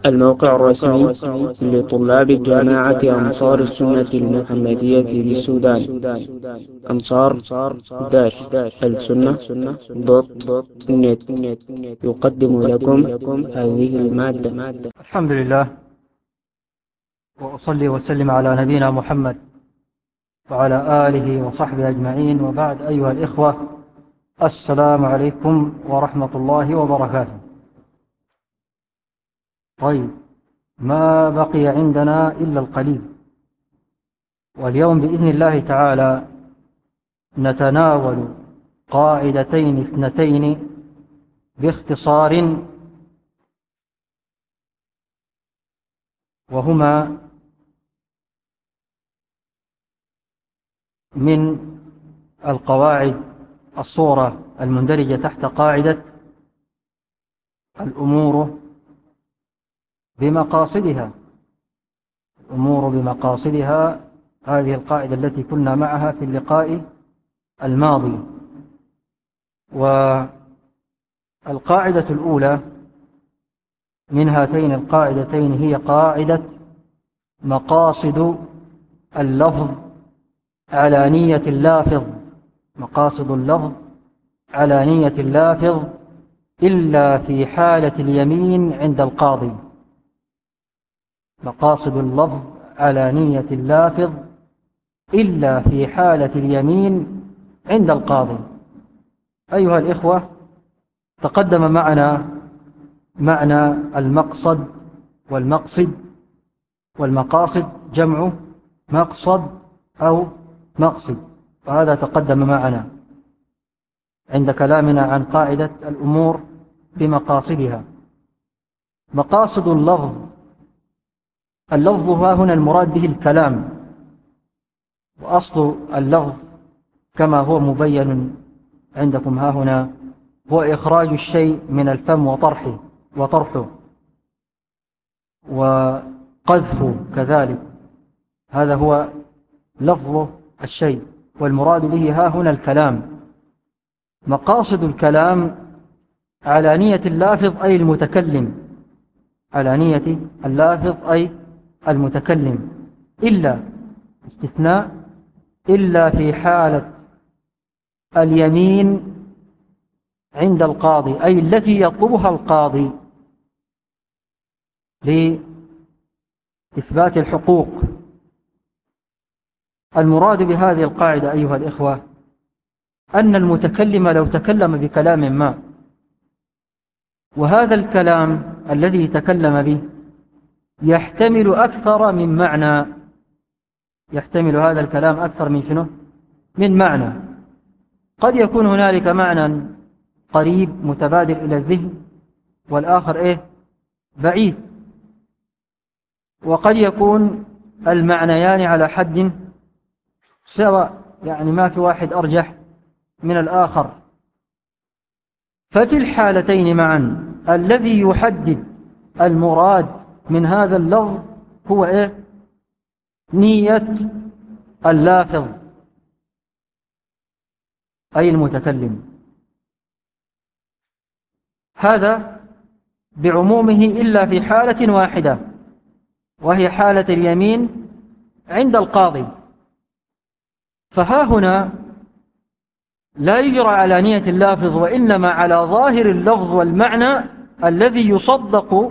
الموقع الرسمي لطلاب جامعة أنصار السنة المحمدية بالسودان. أنصار داش السنة دوت نت يقدم لكم هذه المادة. الحمد لله، وأصلي وسلم على نبينا محمد وعلى آله وصحبه أجمعين، وبعد. أيها الإخوة، السلام عليكم ورحمة الله وبركاته. طيب، ما بقي عندنا إلا القليل، واليوم بإذن الله تعالى نتناول قاعدتين اثنتين باختصار، وهما من القواعد الصورة المندرجة تحت قاعدة الأمور بمقاصدها. الأمور بمقاصدها، هذه القاعدة التي كنا معها في اللقاء الماضي. والقاعدة الأولى من هاتين القاعدتين هي قاعدة مقاصد اللفظ على نية اللافظ. مقاصد اللفظ على نية اللافظ إلا في حالة اليمين عند القاضي. مقاصد اللفظ على نية اللافظ إلا في حالة اليمين عند القاضي. أيها الإخوة، تقدم معنا معنى المقصد والمقصد، والمقاصد جمع مقصد أو مقصد، وهذا تقدم معنا عند كلامنا عن قاعدة الأمور بمقاصدها. مقاصد اللفظ ها هنا المراد به الكلام، وأصل اللفظ كما هو مبين عندكم ها هنا هو إخراج الشيء من الفم وطرحه وقذفه كذلك. هذا هو لفظ الشيء، والمراد به ها هنا الكلام. مقاصد الكلام على نية اللافظ أي المتكلم، على نية اللافظ أي المتكلم، إلا استثناء، إلا في حالة اليمين عند القاضي، أي التي يطلبها القاضي لإثبات الحقوق. المراد بهذه القاعدة أيها الإخوة أن المتكلم لو تكلم بكلام ما، وهذا الكلام الذي تكلم به يحتمل أكثر من معنى، يحتمل هذا الكلام أكثر من شنو؟ من معنى. قد يكون هنالك معنى قريب متبادر إلى الذهن، والآخر بعيد، وقد يكون المعنيان على حد سواء، يعني ما في واحد أرجح من الآخر. ففي الحالتين معا الذي يحدد المراد من هذا اللفظ هو نية اللافظ أي المتكلم. هذا بعمومه إلا في حالة واحدة، وهي حالة اليمين عند القاضي. فها هنا لا يجرى على نية اللافظ، وإنما على ظاهر اللفظ والمعنى الذي يصدق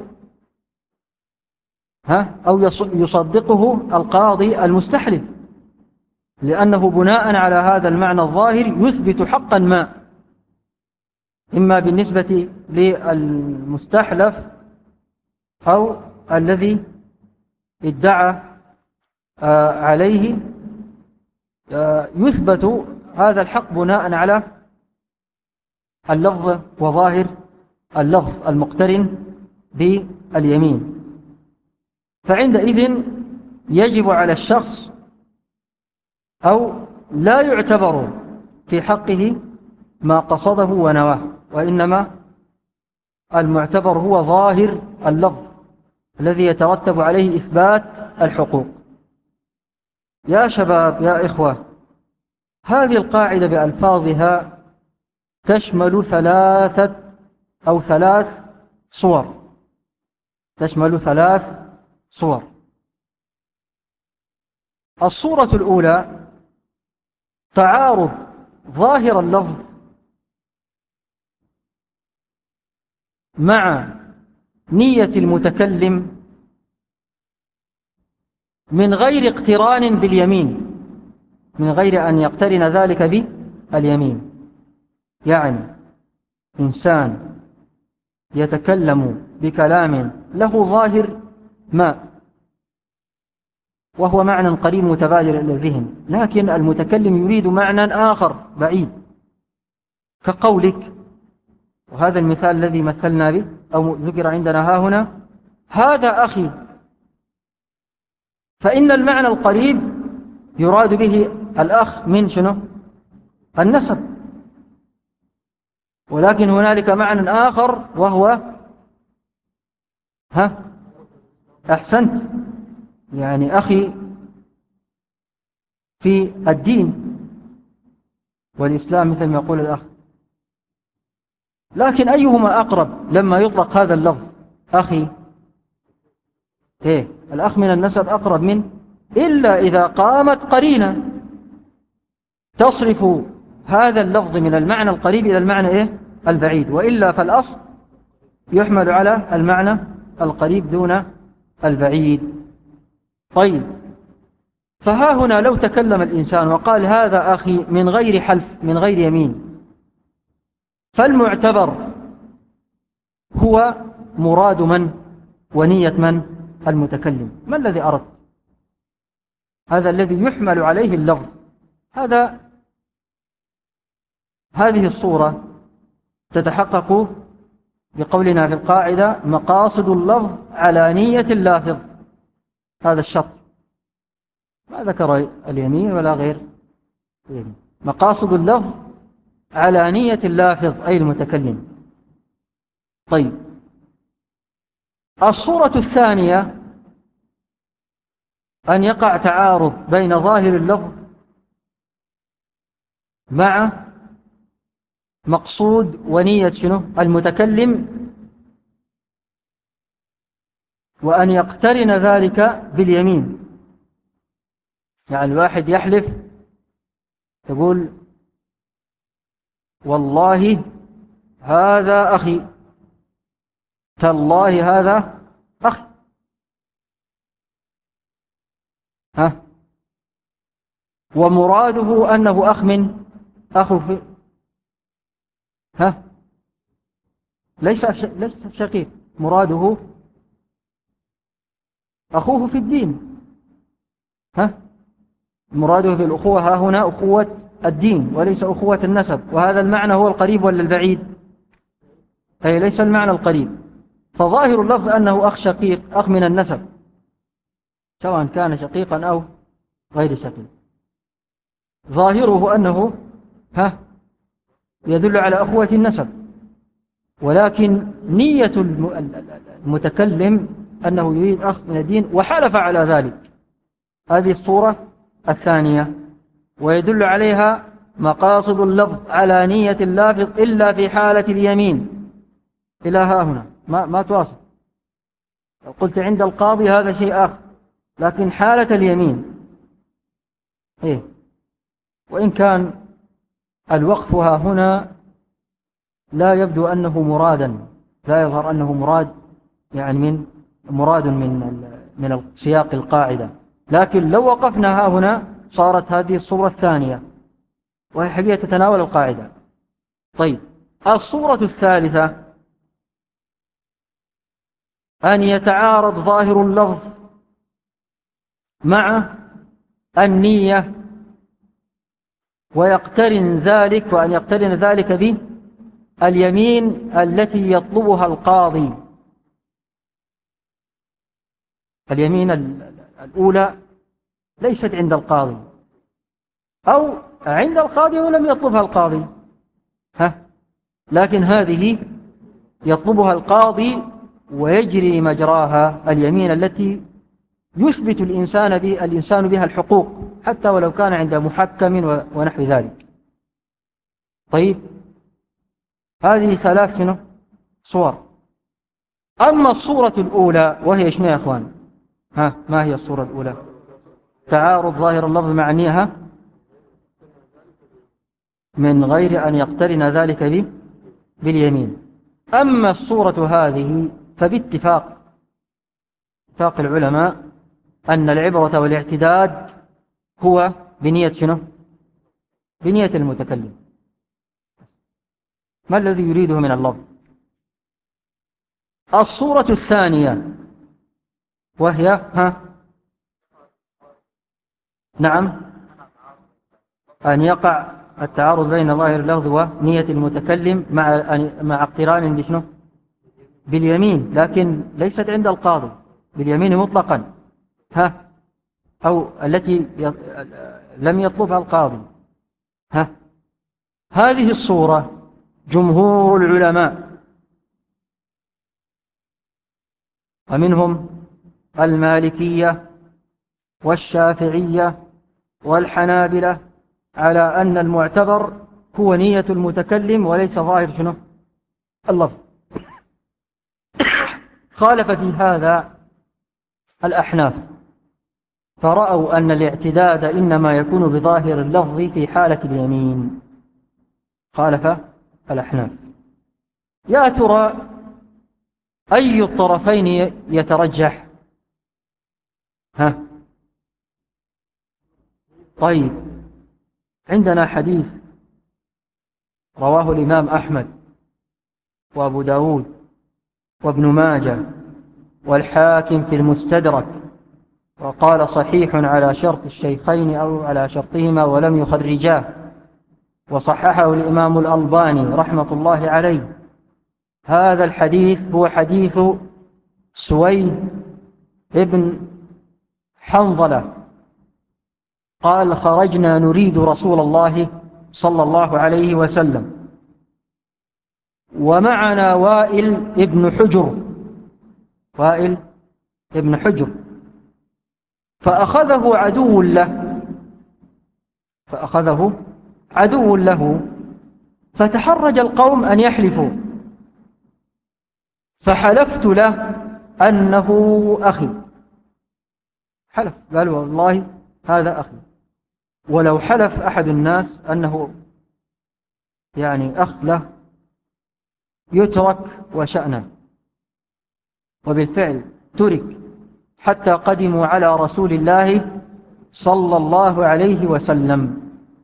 أو يصدقه القاضي المستحلف، لأنه بناء على هذا المعنى الظاهر يثبت حقا ما، إما بالنسبة للمستحلف أو الذي ادعى عليه، يثبت هذا الحق بناء على اللفظ وظاهر اللفظ المقترن باليمين. فعندئذ يجب على الشخص، أو لا يعتبر في حقه ما قصده ونواه، وإنما المعتبر هو ظاهر اللفظ الذي يترتب عليه إثبات الحقوق. يا شباب، يا إخوة، هذه القاعدة بألفاظها تشمل ثلاث صور. تشمل 3 صور. الصورة الأولى تعارض ظاهر اللفظ مع نية المتكلم من غير اقتران باليمين، من غير أن يقترن ذلك باليمين. يعني إنسان يتكلم بكلام له ظاهر ما، وهو معنى قريب متبادر إلى الذهن، لكن المتكلم يريد معنى آخر بعيد، كقولك، وهذا المثال الذي مثلنا به أو ذكر عندنا ها هنا، هذا أخي، فإن المعنى القريب يراد به الأخ من شنو؟ النسب. ولكن هنالك معنى آخر وهو أحسنت، يعني أخي في الدين والإسلام مثل ما يقول الأخ. لكن أيهما أقرب لما يطلق هذا اللفظ أخي؟ الأخ من النسب أقرب منه، إلا إذا قامت قرينة تصرف هذا اللفظ من المعنى القريب إلى المعنى البعيد، وإلا فالأصل يحمل على المعنى القريب دون البعيد. طيب، فها هنا لو تكلم الإنسان وقال هذا أخي من غير حلف، من غير يمين، فالمعتبر هو مراد من ونية من؟ المتكلم. ما الذي أردت؟ هذا الذي يحمل عليه اللفظ. هذه الصورة تتحقق بقولنا في القاعدة مقاصد اللفظ على نية اللافظ. هذا الشرط، ما ذكر اليمين ولا غير اليمين. مقاصد اللفظ على نية اللافظ أي المتكلم. طيب، الصورة الثانية أن يقع تعارض بين ظاهر اللفظ مع مقصود ونية شنو؟ المتكلم، وأن يقترن ذلك باليمين. يعني الواحد يحلف يقول والله هذا أخي، تالله هذا أخي، ومراده أنه أخ من أخو في ليس شقيق، مراده أخوه في الدين. مراده بالأخوة ها هنا أخوة الدين وليس أخوة النسب، وهذا المعنى هو القريب ولا البعيد؟ أي ليس المعنى القريب. فظاهر اللفظ أنه أخ شقيق، أخ من النسب، سواء كان شقيقا أو غير شقيق. ظاهره أنه يدل على أخوة النسب، ولكن نية المتكلم أنه يريد أخ من الدين وحلف على ذلك. هذه الصورة الثانية، ويدل عليها مقاصد اللفظ على نية اللافظ إلا في حالة اليمين. إلى ها هنا ما تواصل. قلت عند القاضي هذا شيء آخر، لكن حالة اليمين وإن كان الوقف ها هنا لا يبدو أنه مرادا، لا يظهر أنه مراد، يعني مراد من سياق القاعدة. لكن لو وقفنا ها هنا صارت هذه الصورة الثانية، وهي حقيقة تتناول القاعدة. طيب، الصورة الثالثة أن يتعارض ظاهر اللفظ مع النية وأن يقترن ذلك باليمين التي يطلبها القاضي. اليمين الأولى ليست عند القاضي، أو عند القاضي ولم يطلبها القاضي، لكن هذه يطلبها القاضي ويجري مجراها اليمين التي يثبت الإنسان بها الحقوق، حتى ولو كان عند محكم ونحو ذلك. طيب، هذه 3 صور. أما الصورة الأولى وهي شنو يا أخوان؟ ما هي الصورة الأولى؟ تعارض ظاهر اللفظ مع النية من غير أن يقترن ذلك باليمين. أما الصورة هذه فباتفاق العلماء أن العبرة والاعتداد هو بنية شنو؟ بنية المتكلم. ما الذي يريده من اللفظ؟ الصورة الثانية وهي نعم، أن يقع التعارض بين ظاهر اللفظ ونية المتكلم مع اقتران بشنو؟ باليمين، لكن ليست عند القاضي باليمين مطلقا، أو التي لم يطلبها القاضي. هذه الصورة جمهور العلماء ومنهم المالكية والشافعية والحنابلة على أن المعتبر هو نية المتكلم وليس ظاهر شنو؟ اللفظ. خالف في هذا الأحناف، فرأوا أن الاعتداد إنما يكون بظاهر اللفظ في حالة اليمين. خالف الأحناف. يا ترى أي الطرفين يترجح؟ طيب، عندنا حديث رواه الإمام أحمد وأبو داود وابن ماجه والحاكم في المستدرك، وقال صحيح على شرط الشيخين أو على شرطهما ولم يخرجاه، وصححه الإمام الألباني رحمة الله عليه. هذا الحديث هو حديث سويد ابن حنظلة قال: خرجنا نريد رسول الله صلى الله عليه وسلم ومعنا وائل ابن حجر، فأخذه عدو له فتحرج القوم أن يحلفوا، فحلفت له أنه أخي. حلف، قال والله هذا أخي. ولو حلف أحد الناس أنه يعني أخ له يترك وشأنه. وبالفعل ترك حتى قدموا على رسول الله صلى الله عليه وسلم.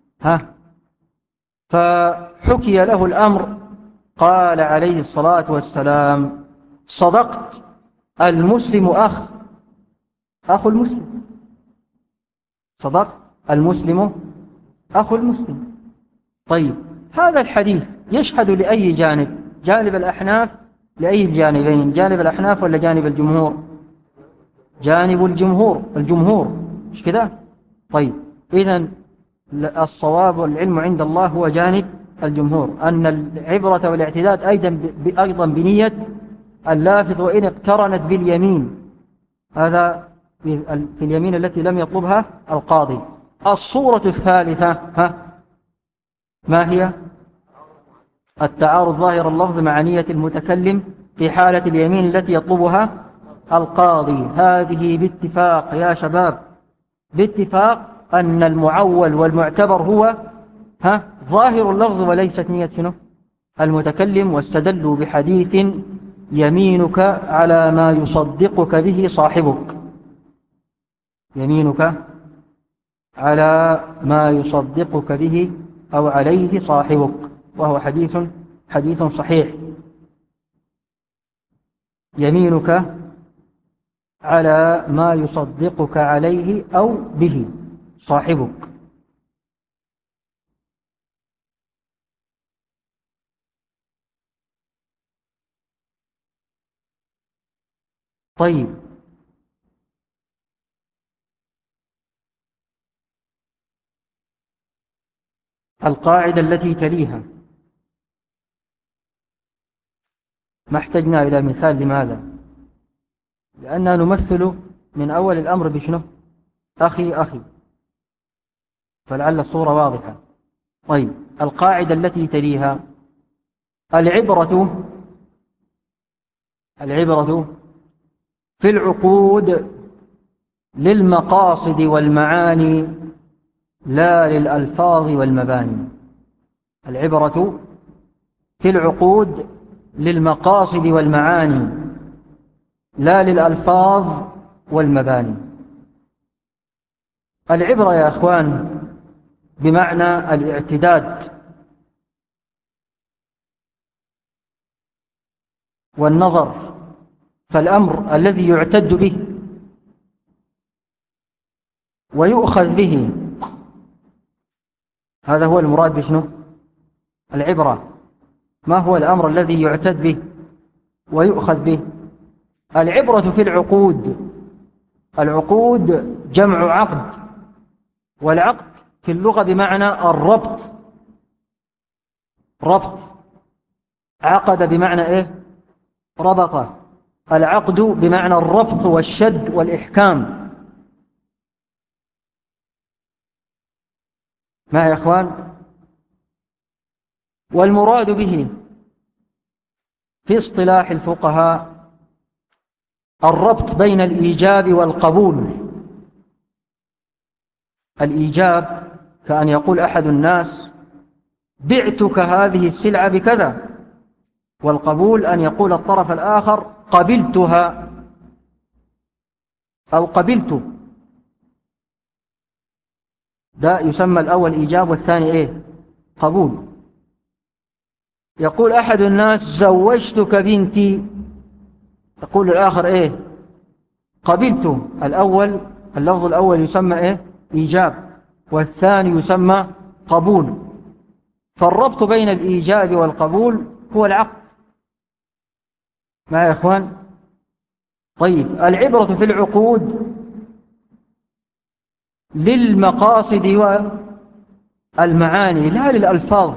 فحكي له الأمر، قال عليه الصلاة والسلام: صدقت، المسلم أخو المسلم. صدقت، المسلم أخو المسلم. طيب، هذا الحديث يشهد لأي جانب؟ جانب الأحناف؟ لأي الجانبين؟ جانب الأحناف ولا جانب الجمهور؟ جانب الجمهور، مش كذا؟ طيب، إذن الصواب والعلم عند الله هو جانب الجمهور، أن العبرة والاعتداد أيضا بنية اللافظ وإن اقترنت باليمين. هذا في اليمين التي لم يطلبها القاضي. الصورة الثالثة ما هي؟ التعارض ظاهر اللفظ مع نية المتكلم في حالة اليمين التي يطلبها القاضي. هذه باتفاق يا شباب، باتفاق أن المعول والمعتبر هو ظاهر اللفظ وليست نية شنو؟ المتكلم. واستدلوا بحديث: يمينك على ما يصدقك به صاحبك. يمينك على ما يصدقك به أو عليه صاحبك، وهو حديث صحيح. يمينك على ما يصدقك عليه أو به صاحبك. طيب، القاعدة التي تليها ما احتجنا إلى مثال. لماذا؟ لأننا نمثل من أول الأمر بشنو؟ أخي، فلعل الصورة واضحة. طيب، القاعدة التي تليها: العبرة العبرة في العقود للمقاصد والمعاني لا للألفاظ والمباني. العبرة في العقود للمقاصد والمعاني لا للألفاظ والمباني. العبرة يا أخوان بمعنى الاعتداد والنظر، فالأمر الذي يعتد به ويؤخذ به، هذا هو المراد بشنو؟ العبرة. ما هو الأمر الذي يعتد به ويؤخذ به؟ العبرة في العقود. العقود جمع عقد، والعقد في اللغة بمعنى الربط. ربط. عقد بمعنى إيه؟ ربط. العقد بمعنى الربط والشد والإحكام. ما يا إخوان؟ والمراد به في اصطلاح الفقهاء الربط بين الإيجاب والقبول. الإيجاب كأن يقول أحد الناس بعتك هذه السلعة بكذا، والقبول أن يقول الطرف الآخر قبلتها أو قبلت. ده يسمى الأول إيجاب والثاني إيه؟ قبول. يقول أحد الناس زوجتك بنتي، يقول الآخر إيه؟ قبلت. الأول اللفظ الأول يسمى إيه؟ إيجاب، والثاني يسمى قبول. فالربط بين الإيجاب والقبول هو العقد. مع يا إخوان؟ طيب، العبرة في العقود للمقاصد والمعاني لا للألفاظ،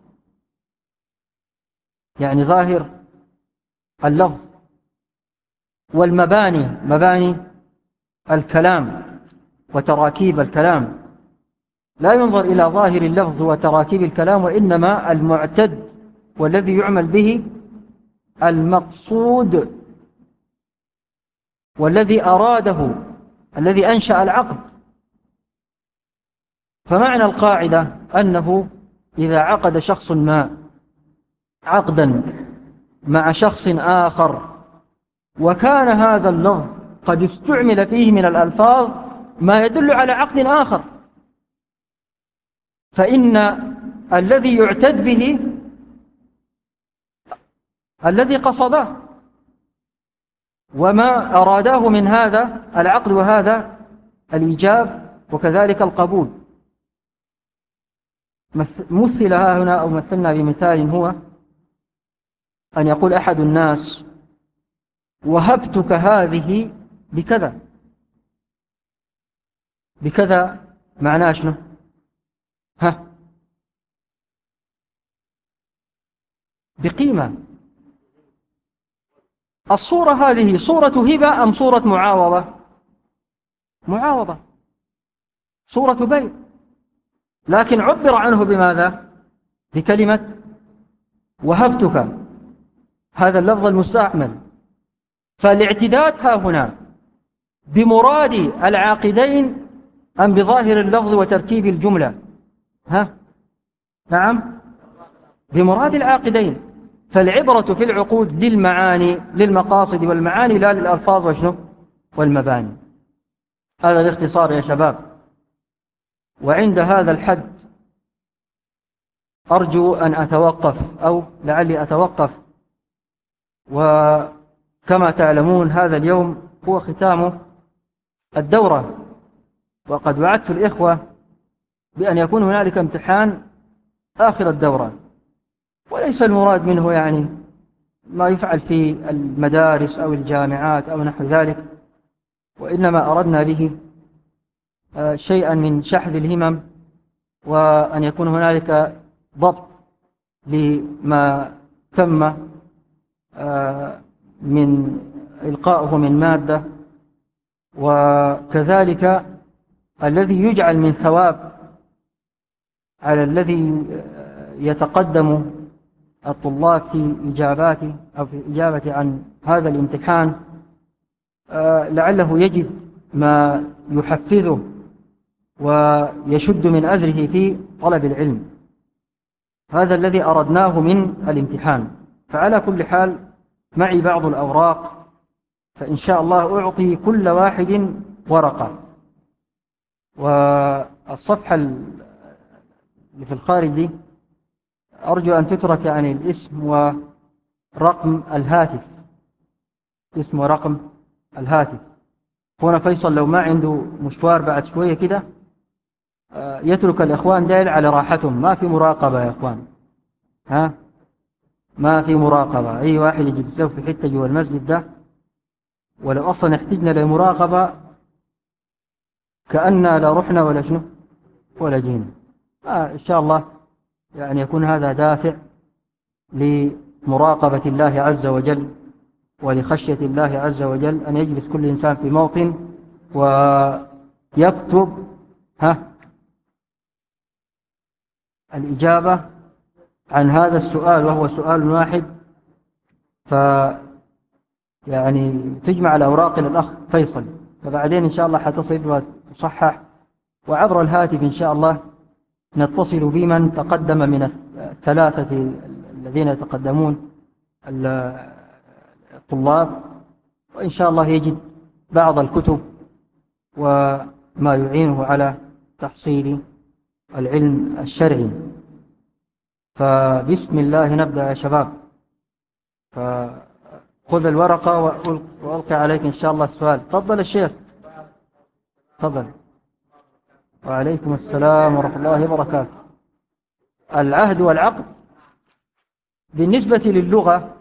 يعني ظاهر اللفظ، والمباني مباني الكلام وتراكيب الكلام. لا ينظر إلى ظاهر اللفظ وتراكيب الكلام، وإنما المعتد والذي يعمل به المقصود والذي أراده الذي أنشأ العقد. فمعنى القاعدة أنه إذا عقد شخص ما عقدا مع شخص آخر وكان هذا اللفظ قد استعمل فيه من الألفاظ ما يدل على عقد آخر، فإن الذي يعتد به الذي قصده وما أراداه من هذا العقد وهذا الإيجاب وكذلك القبول. مثلها هنا أو مثلنا بمثال، هو أن يقول أحد الناس وهبتك هذه بكذا. بكذا معناه شنو؟ بقيمة. الصورة هذه صورة هبة أم صورة معاوضة؟ معاوضة، صورة بيع، لكن عبر عنه بماذا؟ بكلمة وهبتك، هذا اللفظ المستعمل. فالاعتداد ها هنا بمراد العاقدين أم بظاهر اللفظ وتركيب الجملة؟ نعم، بمراد العاقدين. فالعبرة في العقود للمعاني، للمقاصد والمعاني لا للألفاظ وشنو والمباني. هذا الاختصار يا شباب. وعند هذا الحد أرجو أن أتوقف، أو لعلي أتوقف. وكما تعلمون هذا اليوم هو ختام الدورة، وقد وعدت الإخوة بأن يكون هنالك امتحان آخر الدورة، وليس المراد منه يعني ما يفعل في المدارس أو الجامعات أو نحو ذلك، وإنما أردنا به شيئا من شحذ الهمم، وأن يكون هنالك ضبط لما تم من إلقائه من مادة، وكذلك الذي يجعل من ثواب على الذي يتقدم الطلاب في إجاباته أو في الإجابة عن هذا الامتحان لعله يجد ما يحفزه ويشد من أزره في طلب العلم. هذا الذي أردناه من الامتحان. فعلى كل حال معي بعض الأوراق، فإن شاء الله أعطي كل واحد ورقة، والصفحة اللي في الخارج دي أرجو أن تترك يعني الاسم ورقم الهاتف، اسم ورقم الهاتف. هنا فيصل لو ما عنده مشوار بعد شوية كده يترك الإخوان ديل على راحتهم، ما في مراقبة يا إخوان، ها، ما في مراقبة. أي واحد يجب له في حتة جوا المسجد ده، ولو أصلا احتجنا لمراقبة كأننا لا رحنا ولا شنو ولا جينا. إن شاء الله يعني يكون هذا دافع لمراقبة الله عز وجل ولخشية الله عز وجل، أن يجلس كل إنسان في موطن ويكتب الإجابة عن هذا السؤال، وهو سؤال واحد. يعني تجمع الأوراق للأخ فيصل، فبعدين إن شاء الله حتصل وتصحح، وعبر الهاتف إن شاء الله نتصل بمن تقدم من الثلاثة الذين يتقدمون الطلاب، وإن شاء الله يجد بعض الكتب وما يعينه على تحصيل العلم الشرعي. فبسم الله نبدأ يا شباب. فخذ الورقة وألقي عليك إن شاء الله السؤال. تفضل الشيخ، تفضل. وعليكم السلام ورحمة الله وبركاته. العهد والعقد بالنسبة للغة،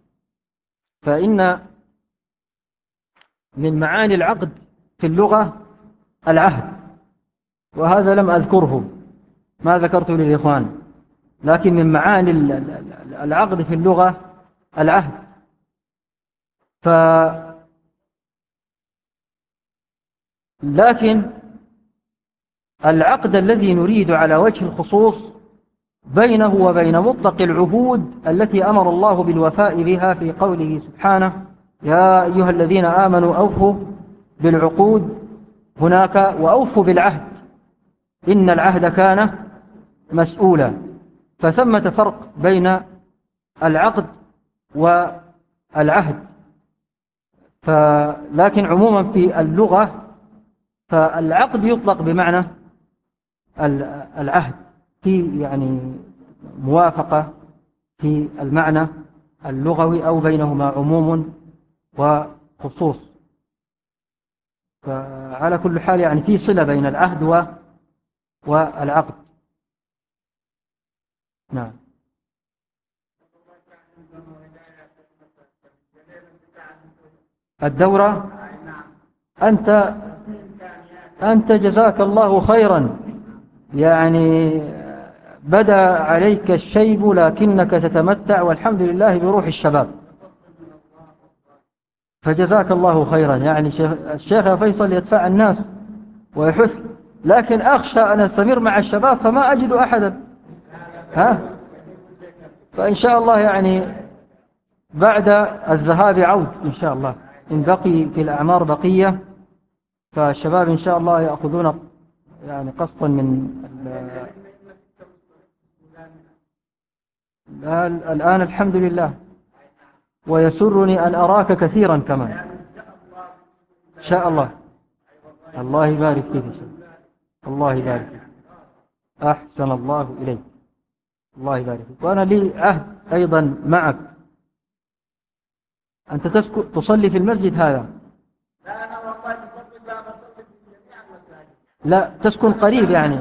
فإن من معاني العقد في اللغة العهد، وهذا لم أذكره، ما ذكرته للإخوان، لكن من معاني العقد في اللغة العهد. لكن العقد الذي نريد على وجه الخصوص بينه وبين مطلق العهود التي أمر الله بالوفاء بها في قوله سبحانه: يا أيها الذين آمنوا أوفوا بالعقود هناك، وأوفوا بالعهد إن العهد كان مسؤولا. فثمة فرق بين العقد والعهد. لكن عموما في اللغة فالعقد يطلق بمعنى العهد، في يعني موافقة في المعنى اللغوي، أو بينهما عموم وخصوص. فعلى كل حال يعني في صلة بين العهد والعقد. نعم. الدورة، أنت جزاك الله خيرا، يعني بدأ عليك الشيب لكنك تتمتع والحمد لله بروح الشباب، فجزاك الله خيرا. يعني الشيخ فيصل يدفع الناس ويحث، لكن أخشى أن أستمر مع الشباب فما أجد أحدا، فإن شاء الله يعني بعد الذهاب عود إن شاء الله، إن بقي في الأعمار بقية، فالشباب إن شاء الله يأخذون يعني قسطا من الآن الحمد لله، ويسرني أن أراك كثيرا كمان إن شاء الله. الله يبارك فيك إن شاء الله. الله يبارك فيك، أحسن الله إليك، الله يبارك فيك. وأنا لي عهد أيضا معك، أنت تصلي في المسجد هذا؟ لا أنا والله تصلي في جميع المساجد. لا تسكن قريب يعني؟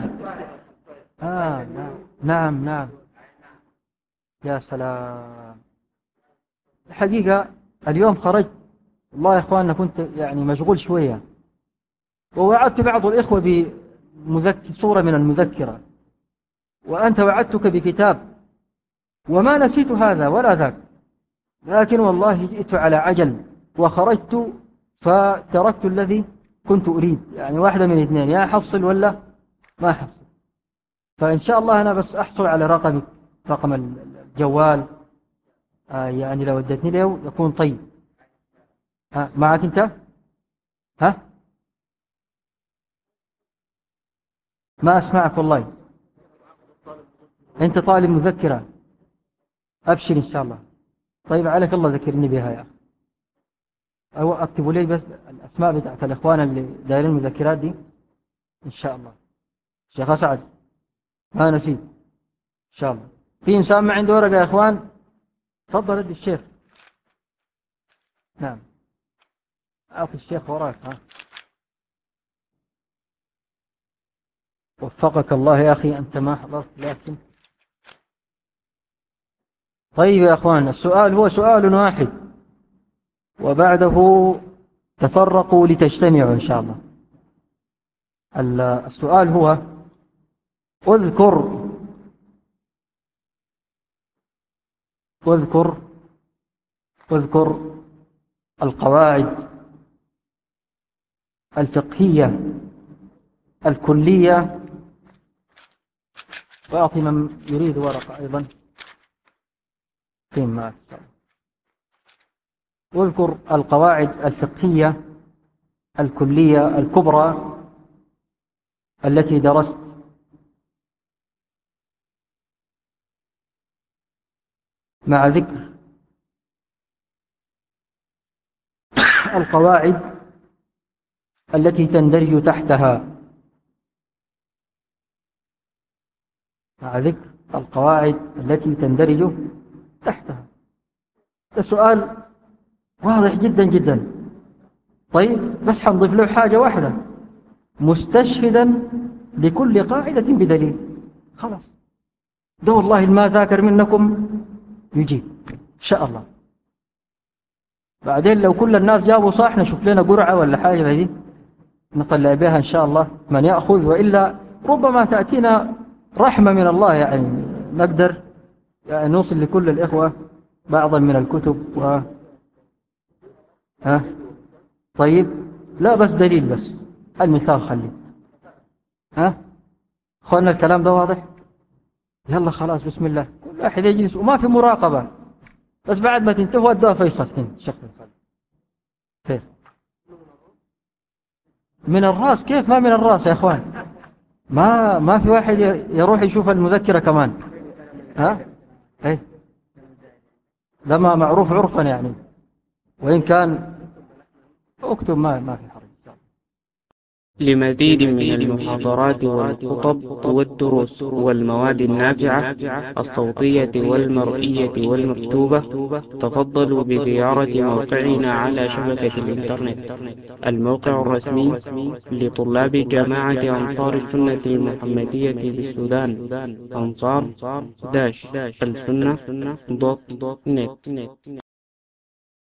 نعم نعم. يا سلام. الحقيقة اليوم خرجت والله يا إخواننا، كنت يعني مشغول شوية، ووعدت بعض الإخوة بصورة من المذكرة، وأنت وعدتك بكتاب، وما نسيت هذا ولا ذاك، لكن والله جئت على عجل وخرجت فتركت الذي كنت أريد، يعني واحدة من اثنين، يا أحصل ولا ما أحصل. فإن شاء الله أنا بس أحصل على رقم الجوال، يعني لو ادتني له يكون طيب. ها معك أنت؟ ها ما أسمعك والله. أنت طالب مذكرة، أبشر إن شاء الله. طيب عليك الله ذكرني بها يا أخي، أو اكتبوا لي بس الأسماء بتاعت الإخوان اللي دايرين المذكرات دي إن شاء الله. شيخ أسعد ما نسيت إن شاء الله. في إنسان ما عنده ورقة يا إخوان؟ تفضل ادي الشيخ. نعم أعطي الشيخ وراك. ها وفقك الله يا أخي، أنت ما حضرت لكن. طيب يا أخوان، السؤال هو سؤال واحد وبعده تفرقوا لتجتمعوا إن شاء الله. السؤال هو اذكر اذكر اذكر القواعد الفقهية الكلية. وأعطي من يريد ورقة أيضا قيم معك. اذكر القواعد الفقهية الكلية الكبرى التي درست مع ذكر القواعد التي تندرج تحتها، مع ذكر القواعد التي تندرج تحتها. السؤال واضح جدا جدا. طيب بس حنضيف له حاجة واحدة، مستشهدا لكل قاعدة بدليل. خلاص، ده والله ما ذاكر منكم يجيب إن شاء الله. بعدين لو كل الناس جابوا صح نشوف لنا قرعة ولا حاجة هذه نطلع بها إن شاء الله من يأخذ، وإلا ربما تأتينا رحمة من الله، يعني نقدر يعني نوصل لكل الإخوة بعضا من الكتب ها. طيب لا بس دليل، بس المثال خلي. ها أخوانا الكلام ده واضح؟ يلا خلاص بسم الله، كل واحد يجلس وما في مراقبة، بس بعد ما تنتهوا ادوها فيصل هنا شيخ فيصل. خير من الراس؟ كيف ما من الراس يا اخوان؟ ما في واحد يروح يشوف المذكرة كمان. ها ايه ده ما معروف عرفا يعني، وإن كان اكتب ما في حرج. لمزيد من المحاضرات والخطب والدروس والمواد النافعة الصوتية والمرئية والمكتوبة، تفضلوا بزيارة موقعنا على شبكة الإنترنت. الموقع الرسمي لطلاب جامعة أنصار السنة المحمدية بالسودان، أنصار السنة دوت نت.